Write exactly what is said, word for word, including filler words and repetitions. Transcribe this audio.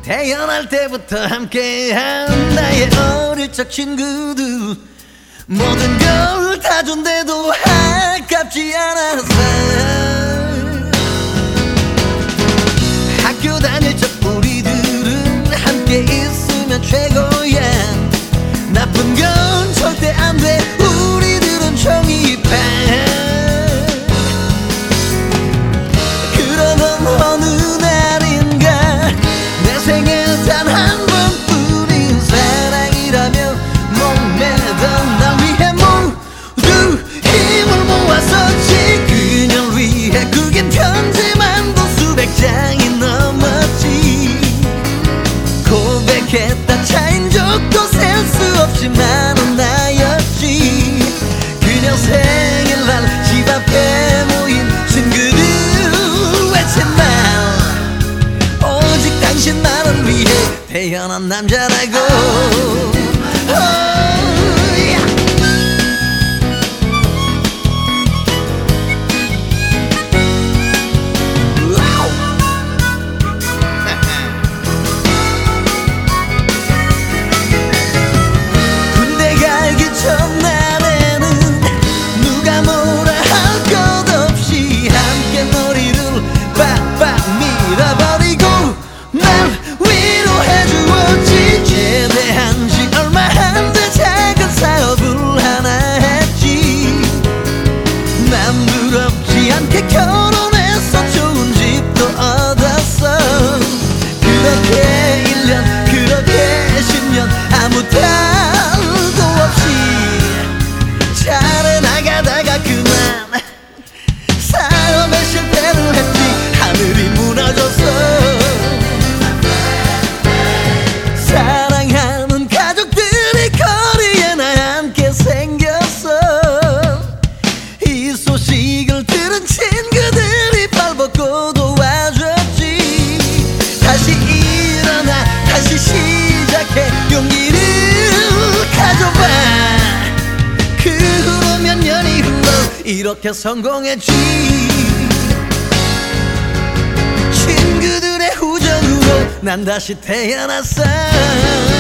태어날 때부터 함께한 나의 어릴 적 친구들 모든 걸 다 준대도 아깝지 않았어. 학교 다닐 적 우리들은 함께 있으면 최고야. 나쁜 건 절대 안 돼. 우리들은 정의파. 그러던 어느 날인가 내 생에 단 한 번뿐인 사랑이라며 목매던 날 위해 모두 힘을 모았었지. 그녀를 위해 그긴 편지만도 수백 장이 넘었지. 고백했다 차인 적도 셀 수 없이 많은 나였지. 그녀 생일날 집 앞에 모인 친구들 외친 말 오직 당신만을 위해 태어난 남자라고. 첫날에는 누가 뭐라 할 것 없이 함께 머리를 빡빡 밀어버리고 날 위로해 주었지. 제대한 지 얼마 안 돼 작은 사업을 하나 했지. 남 부럽지 않게 결혼해서 좋은 집도 얻었어. 그렇게 일 년 그렇게 십 년 아무 탈도 없이 잘 나가다가 그만 사업에 실패를 했지. 하늘이 무너졌어. 사랑하는 가족들이 거리에 나 함께 생겼어. 이 소식을 들은 친구들이 발벗고 도와줬지. 다시 일어나 다시 시작해 용기를 가져봐. 그 후로 몇 년이 흘러 이렇게 성공했지. 친구들의 후정으로 난 다시 태어났어.